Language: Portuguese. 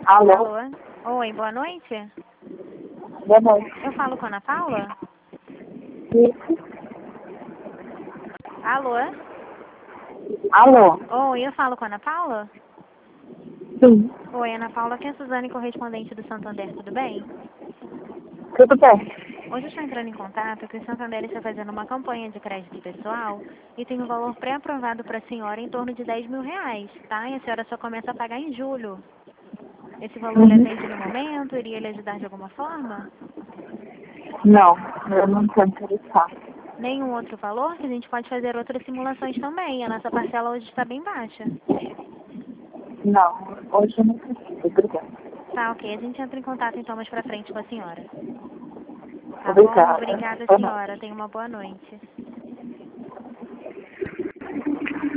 Alô? Alô? Oi, boa noite. Boa noite. Eu falo com a Ana Paula? Isso. Alô? Alô? Oi, eu falo com a Ana Paula? Sim. Oi, Ana Paula, aqui é a Suzane, correspondente do Santander, tudo bem? Tudo bem? Hoje eu estou entrando em contato que o Santander está fazendo uma campanha de crédito pessoal e tem um valor pré-aprovado para a senhora em torno de R$ 10.000, tá? E a senhora só começa a pagar em julho. Esse valor lhe atende no momento? Iria lhe ajudar de alguma forma? Não, eu não estou interessada. Nenhum outro valor? Que a gente pode fazer outras simulações também. A nossa parcela hoje está bem baixa. Não, hoje eu não preciso. Obrigada. Tá, ok. A gente entra em contato então mais pra frente com a senhora. Tá bom? Obrigada. Obrigada, Boa noite. senhora. Tenha uma boa noite.